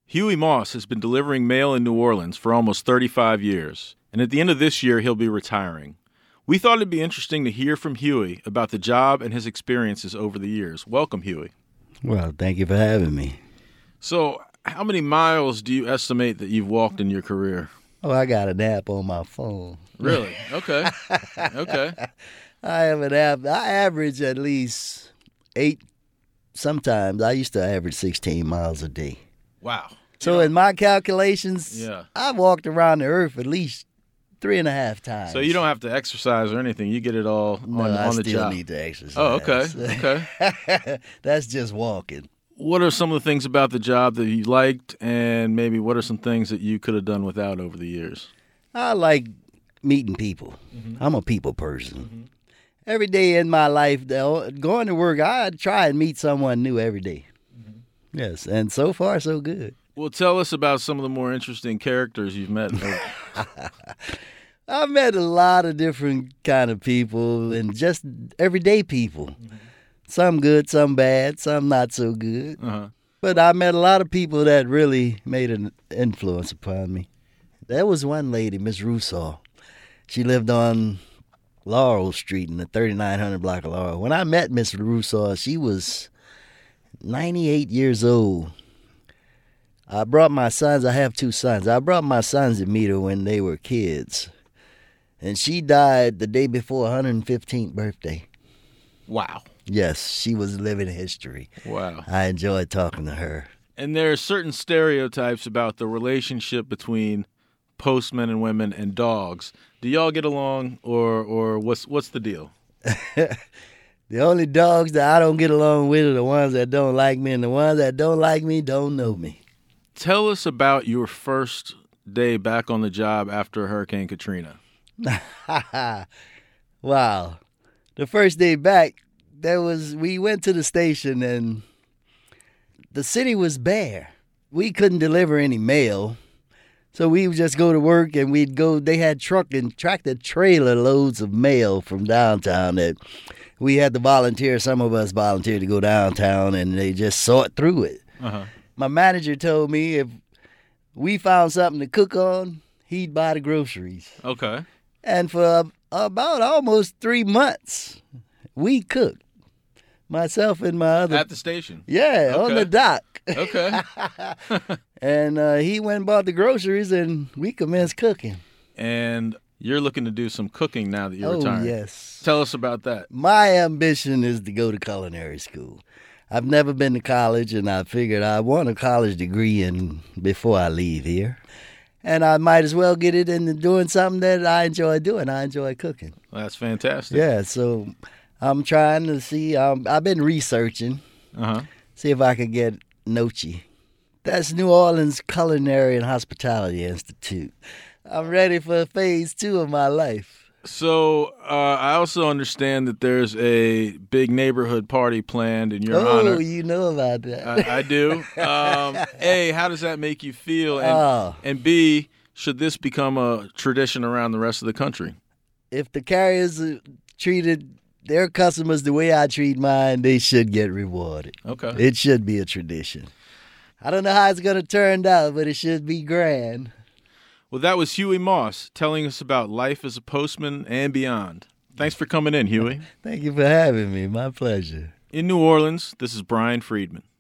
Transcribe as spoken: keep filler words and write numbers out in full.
Huey Moss has been delivering mail in New Orleans for almost thirty-five years, and at the end of this year, he'll be retiring. We thought it'd be interesting to hear from Huey about the job and his experiences over the years. Welcome, Huey. Well, thank you for having me. So, how many miles do you estimate that you've walked in your career? Oh, I got an app on my phone. Really? Okay. Okay. I have an app. I average at least eight. Sometimes I used to average sixteen miles a day. Wow. So in my calculations, Yeah. I've walked around the earth at least three and a half times. So you don't have to exercise or anything. You get it all no, on, I on the still job. need to exercise. Oh, okay. Okay. That's just walking. What are some of the things about the job that you liked, and maybe what are some things that you could have done without over the years? I like meeting people. Mm-hmm. I'm a people person. Mm-hmm. Every day in my life, though, going to work, I try and meet someone new every day. Mm-hmm. Yes, and so far, so good. Well, tell us about some of the more interesting characters you've met. I've met a lot of different kind of people and just everyday people. Mm-hmm. Some good, some bad, some not so good. Uh-huh. But I met a lot of people that really made an influence upon me. There was one lady, Miss Rousseau. She lived on Laurel Street in the thirty-nine hundred block of Laurel. When I met Miss Rousseau, she was ninety-eight years old. I brought my sons. I have two sons. I brought my sons to meet her when they were kids. And she died the day before her one hundred fifteenth birthday. Wow. Yes, she was living history. Wow. I enjoyed talking to her. And there are certain stereotypes about the relationship between postmen and women and dogs. Do y'all get along, or or what's what's the deal? The only dogs that I don't get along with are the ones that don't like me, and the ones that don't like me don't know me. Tell us about your first day back on the job after Hurricane Katrina. Wow. The first day back, there was we went to the station and the city was bare. We couldn't deliver any mail. So we would just go to work and we'd go, they had truck and tractor trailer loads of mail from downtown that we had to volunteer. Some of us volunteered to go downtown and they just sort through it. Uh-huh. My manager told me if we found something to cook on, he'd buy the groceries. Okay. And for about almost three months, we cooked. Myself and my other... At the station? Yeah, okay. on the dock. Okay. And uh, he went and bought the groceries, and we commenced cooking. And you're looking to do some cooking now that you're oh, retired. Oh, yes. Tell us about that. My ambition is to go to culinary school. I've never been to college, and I figured I want a college degree in before I leave here. And I might as well get it into doing something that I enjoy doing. I enjoy cooking. Well, that's fantastic. Yeah, so I'm trying to see. Um, I've been researching, uh-huh. see if I could get Nochi. That's New Orleans Culinary and Hospitality Institute. I'm ready for phase two of my life. So uh, I also understand that there's a big neighborhood party planned in your oh, honor. Oh, you know about that. I, I do. Um, A, how does that make you feel? And, oh. and B, should this become a tradition around the rest of the country? If the carriers treated their customers the way I treat mine, they should get rewarded. Okay. It should be a tradition. I don't know how it's going to turn out, but it should be grand. Well, that was Huey Moss telling us about life as a postman and beyond. Thanks for coming in, Huey. Thank you for having me. My pleasure. In New Orleans, this is Brian Friedman.